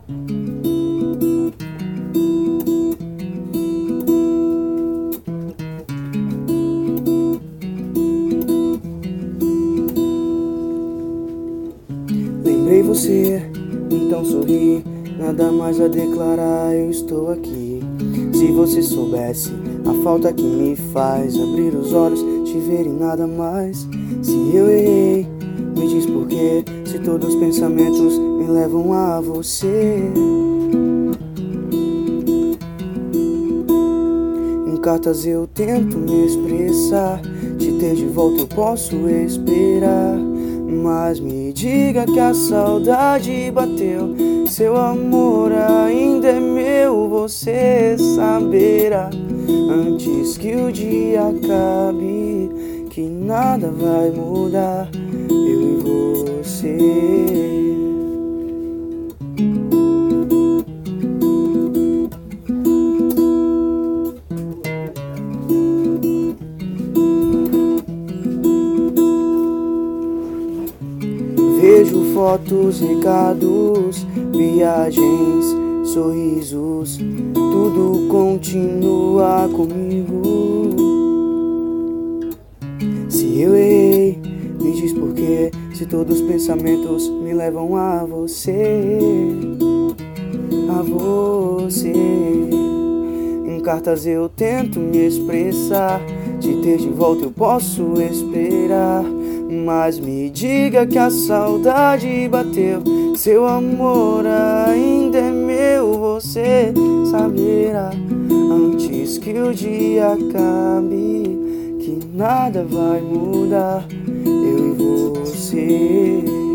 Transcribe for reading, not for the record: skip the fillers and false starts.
Lembrei você, então sorri. Nada mais a declarar, eu estou aqui. Se você soubesse a falta que me faz abrir os olhos, te ver e nada mais. Se eu errei, me diz por quê. Se todos os pensamentos me levam a você. Em cartas eu tento me expressar. Te ter de volta eu posso esperar. Mas me diga que a saudade bateu. Seu amor ainda é meu, você saberá. Antes que o dia acabe, que nada vai mudar, eu e você. Vejo fotos, recados, viagens, sorrisos, tudo continua comigo. Se eu errei, me diz por quê. Se todos os pensamentos me levam a você, a você. Em cartas eu tento me expressar. Te ter de volta eu posso esperar. Mas me diga que a saudade bateu. Seu amor ainda é meu, você saberá. Antes que o dia acabe, que nada vai mudar, eu e você.